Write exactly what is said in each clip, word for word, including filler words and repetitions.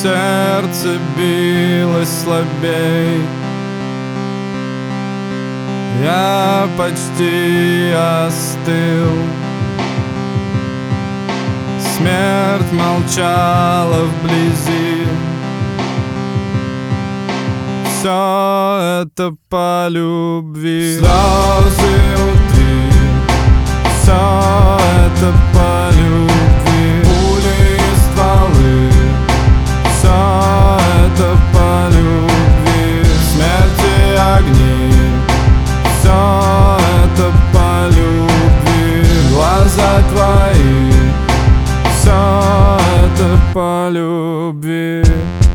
сердце билось слабей. Я почти остыл. Смерть молчала вблизи. Все это по любви. Слезы внутри. Все это по любви. Пули и стволы. Все это по любви. Смерть и огни. Все это по любви. Глаза твои. Все это по любви.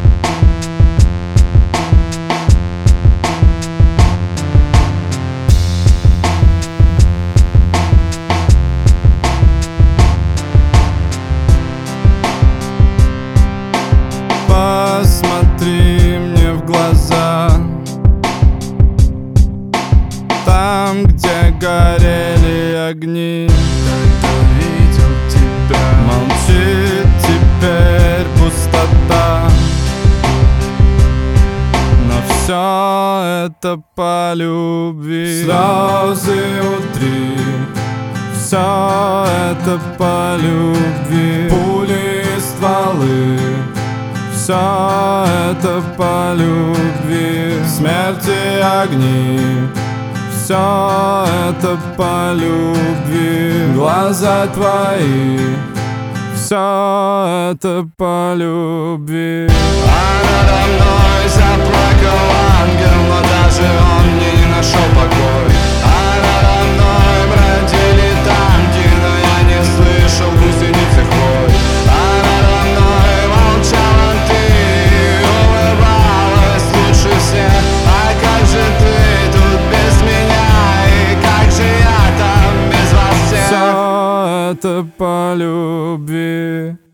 Посмотри мне в глаза. Там, где горели огни, когда видел тебя, молчит теперь пустота. Но все это по любви. Слезы утри. Все это по любви. Пули и стволы. Все это по любви. Смерть и огни. Все это по любви. Глаза твои. Все это по любви. А надо мной заплакал ангел, но даже он мне не нашел покой. А надо мной бродили танки, но я не слышал гусеницы хвой. А надо мной молчала ты, улыбалась лучше всех. А как же ты тут без меня, и как же я там без вас всех? Все это по любви.